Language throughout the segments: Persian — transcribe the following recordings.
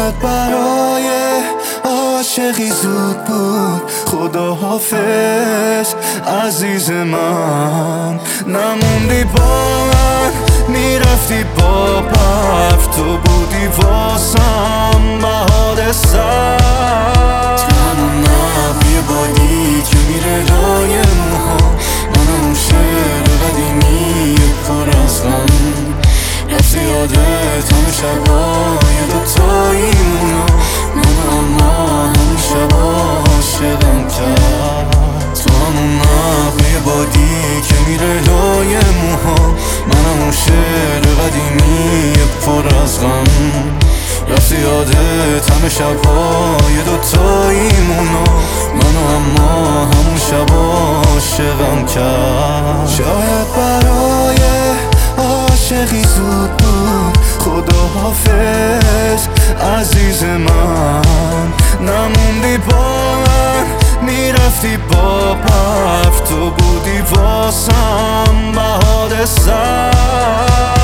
شاید برای عاشقی زود بود. خداحافظ عزیز من، نموندی با من، میرفتی با برف. تو بودی واسم بهار سر، تنها نبوی بادی که میره لای موها. من اون شعر قدیمی پر از غم، رفتی یادت همه شبای دوتاییمونو. من اما همون شبا عاشقم کرد. تو همون نقمه بادی که میره لای موها. من همون شعر قدیمی پر از غم، رفتی یادت همه شبای دوتاییمونو. منو اما همون شبا عاشقم کرد. شاید برای عاشقی زود بود. خداحافظ عزیز من، نموندی با من، میرفتی با برف. تو بودی واسم بهار سر.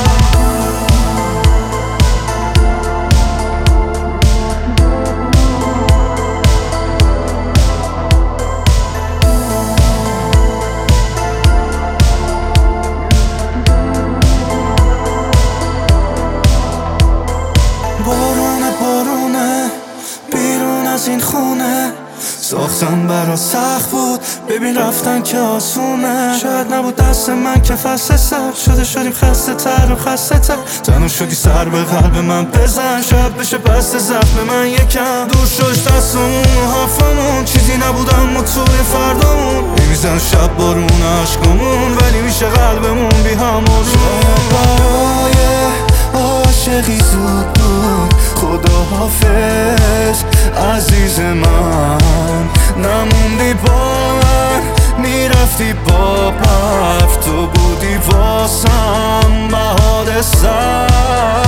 بارونه بیرون از این خونه، ساختم برا سخت بود، ببین رفتن که آسونه. شاید نبود دست من که فصل سر شده، شدیم خسته تر و خسته تر. تنها شدی سر به قلب من بزن، شاید بشه بست زخم من یکم. دور شد دستمون و حرفمون، چیزی نبود اما توی فردامون. میمیزن شب بارون عشقمون، ولی میشه قلبمون بی همون. شاید برای عاشقی زود بود. خداحافظ عزیز من، نموندی با من، میرفتی با برف. تو بودی واسم بهار سر.